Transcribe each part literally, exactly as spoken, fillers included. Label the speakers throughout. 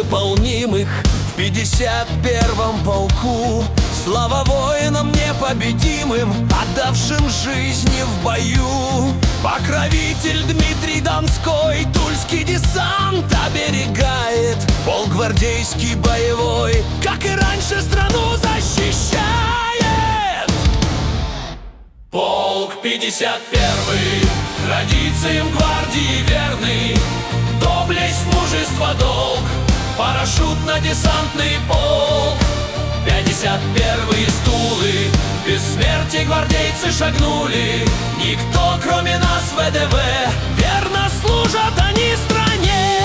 Speaker 1: невыполнимых в пятьдесят первом полку. Слава воинам непобедимым, отдавшим жизни в бою. Покровитель Дмитрий Донской тульский десант оберегает. Полк гвардейский боевой, как и раньше, страну защищает. Полк пятьдесят первый, традициям гвардии верный. Доблесть, мужество, долг, парашютно-десантный полк. Пятьдесят первые стулы, в бессмертие гвардейцы шагнули. Никто, кроме нас, ВДВ, верно служат они стране.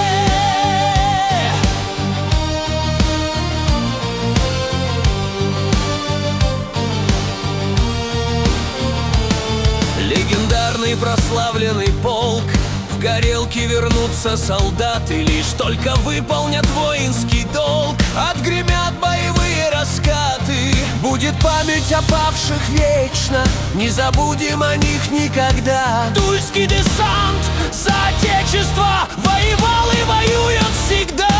Speaker 1: Легендарный прославленный полк. В горелки вернутся солдаты, лишь только выполнят воинский долг. Отгремят боевые раскаты, будет память о павших вечно, не забудем о них никогда. Тульский десант за отечество воевал и воюет всегда.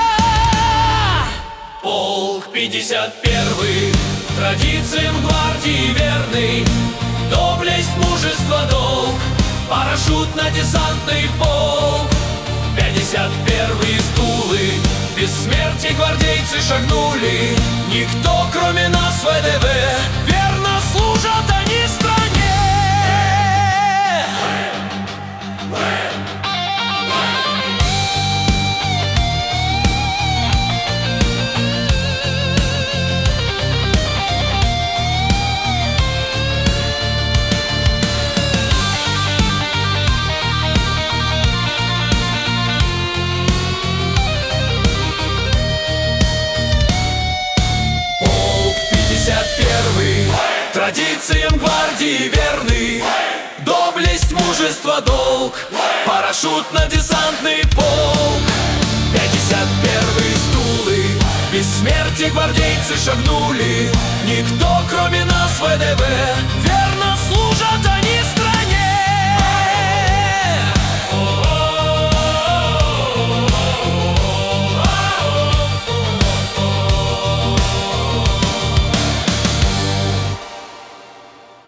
Speaker 1: Полк пятьдесят первый, традициям гвардии верный. Доблесть, мужество, долг, парашютно-десантный полк. Пятьдесят первые стулы, в бессмертие гвардейцы шагнули. Никто, кроме нас, ВДВ, верно служат они стране. Традициям гвардии верный. Доблесть, мужество, долг, парашютно-десантный полк. Пятьдесят первые стулы, в бессмертие гвардейцы шагнули. Никто, кроме нас, ВДВ, верно служат они